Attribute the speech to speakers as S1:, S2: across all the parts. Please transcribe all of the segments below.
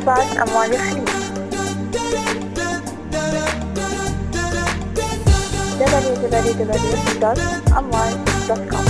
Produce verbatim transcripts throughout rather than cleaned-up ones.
S1: استخفاف أموال الخليج. دبليو دبليو دبليو دوت أموال دوت كوم.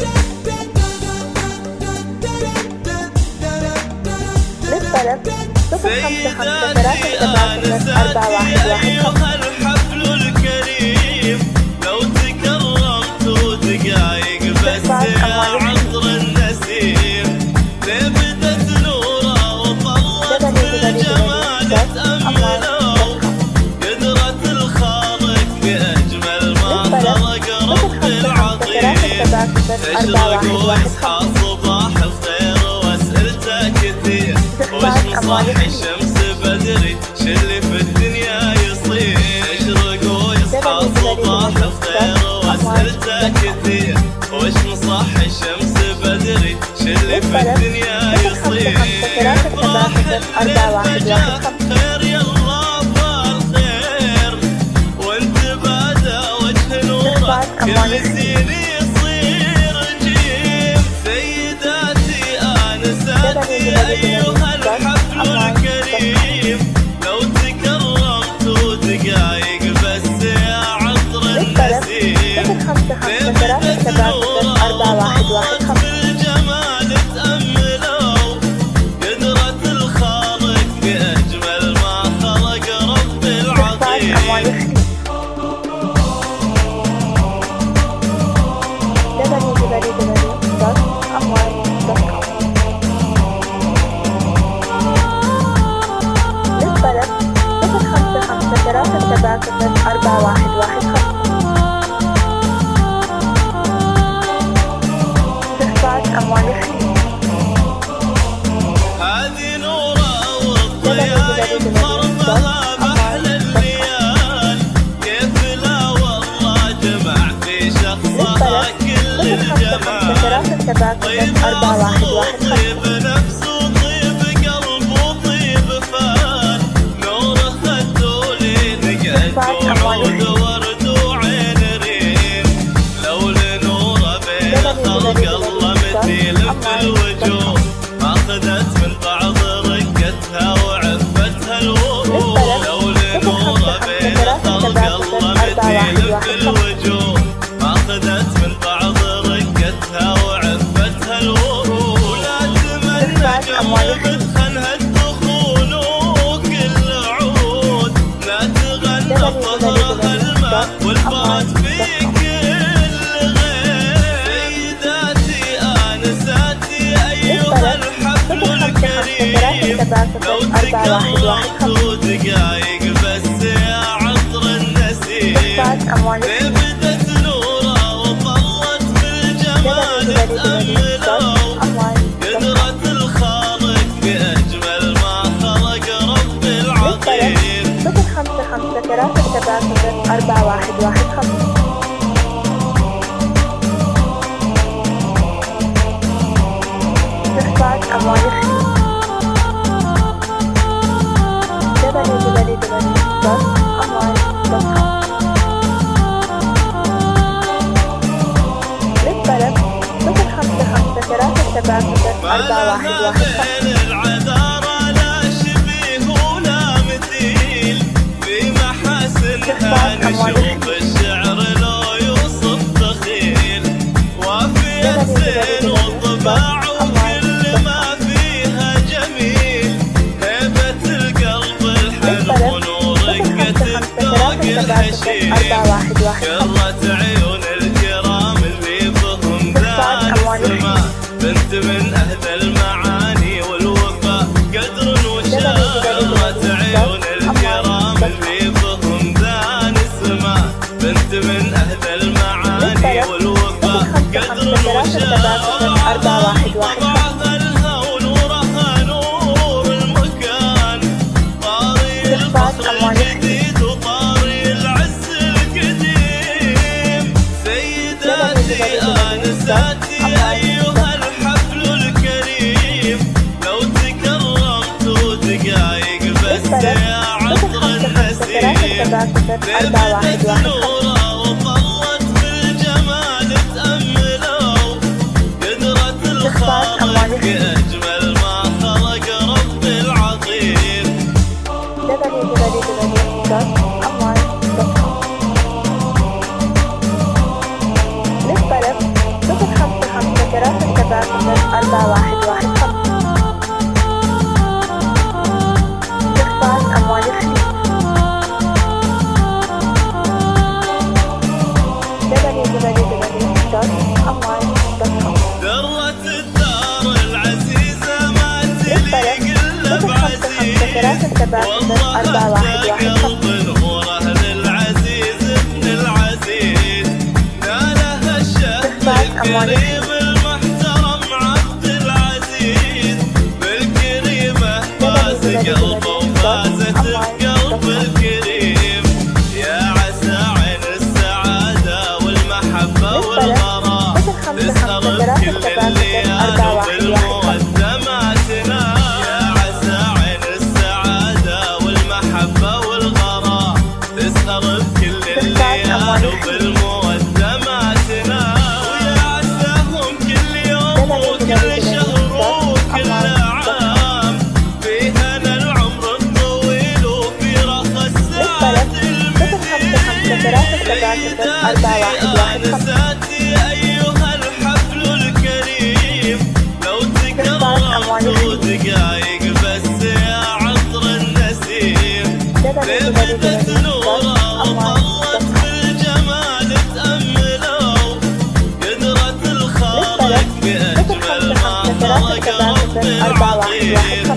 S1: للطلب صفر خمسة خمسة ثلاثة سبعة صفر أربعة واحد واحد خمسة.
S2: الحفل الكريم لو تكرمت ودقايق بس يا عطر النسيم لبدت نوره وطلت بالجمال تأمله قدرة الخالق بأجمل ما خلق رب العظيم تشرق واصحى صباح الخير واسئلته كثير وش مصاحي الشمس بدري شلي في الدنيا يصير تشرق ويصحى صباح الخير واسئلته كثير وش مصاحي الشمس بدري شلي في الدنيا يصير راح خير يلا بالخير وانت بعد وجه نورك كل زين يصير جيم سيداتي انساتي ايها الحفل الكريم لو تكرمت ودقايق بس يا عطر النسيم لبدت نوره بالجمال تأملوا قدرة الخالق بأجمل ما خلق رب العظيم
S1: دبليو دبليو دبليو دوت أموال دوت كوم. للطلب صفر خمسة خمسة ثلاثة سبعة صفر أربعة واحد واحد خمسة. استخفاف أموال الخليج.
S2: هذه نورة والضياء خربها بحل الليال كيف لا والله جمع في شخصها كل الجمال طيب راس وطيب نفس وطيب قلب وطيب فان نوره خدولي نقعد وعود ورد وعين ريم لو لنوره بين خلق الله مثيل في الوجوه اخذت من بعض رقتها وعفتها الوجوه لو لنوره بين خلق الله مثيل في الوجوه اخذت من بعض رقتها وعفتها الوجوه ولا تمنى جربت خنها الدخول وكل عود لا تغنى ظهرها الماء والبرد في كل غير سيداتي انساتي ايها الحفل الكريم لو تكرمت ودقايق بس يا عطر النسيم لبدت نوره وطلت بالجمال تأملوا قدرة الخالق بأجمل ما خلق رب العظيم
S1: صفر خمسة خمسة ثلاثة سبعة صفر أربعة واحد واحد خمسة. استخفاف أموال الخليج. دبليو دبليو دبليو دوت أموال دوت كوم. للطلب صفر خمسة خمسة ثلاثة سبعة صفر أربعة واحد واحد خمسة.
S2: العذارى لا شبيه ولا مثيل في محاسنها نشوف الشعر لو يوصف دخيل وافية زين وطباع وكل ما فيها جميل هيبة القلب الحلو ورقة الذوق الحشيم قرة عيون الكرام اللي بهم ذات السماء بنت من أهل المعاني والوفاء قدر وشان قرة عيون الكرام اللي بهم ذات السماء بنت من أهل المعاني والوفاء قدر وشان طبعها الهون ورها نور المكان طاري الفخر الجديد وطاري العز القديم سيداتي انساتي ايها الحفل الكريم لو تكرمت ودقايق بس يا عطر النسيم لبدت نوره وطلت بالجمال تأملوا قدرة الخالق بأجمل ما خلق رب العظيم
S1: سبعة صفر أربعة واحد واحد خمسة. استخدام أموال الخليج دبليو دبليو دبليو دوت أموال دوت كوم.
S2: درة الدار العزيزة ما تليق إلا بعزيز، والله أهدى قلب نوره للعزيز ابن العزيز، نالها الشهد الكريم المحترم عبد العزيز، بالكريمة فاز قلبه وفازت بقلب الكريم، يا عسى عين السعادة والمحبة والغرام تسهر بكل الليالي بالمقدماتنا، يا عسى عين السعادة والمحبة والغرام تسهر بكل الليالي بالمقدماتنا، ويا عساهم كل يوم وكل شهر وكل عام في هنا العمر الطويل وفي رخى السعد المديد. سيداتي أيها الحفل الكريم، لو تكرمت دقايق بس يا عطر النسيم، لبدت نورها وظلت بالجمال تأملوا، قدرة الخالق بأجمل ما خلق رب العظيم.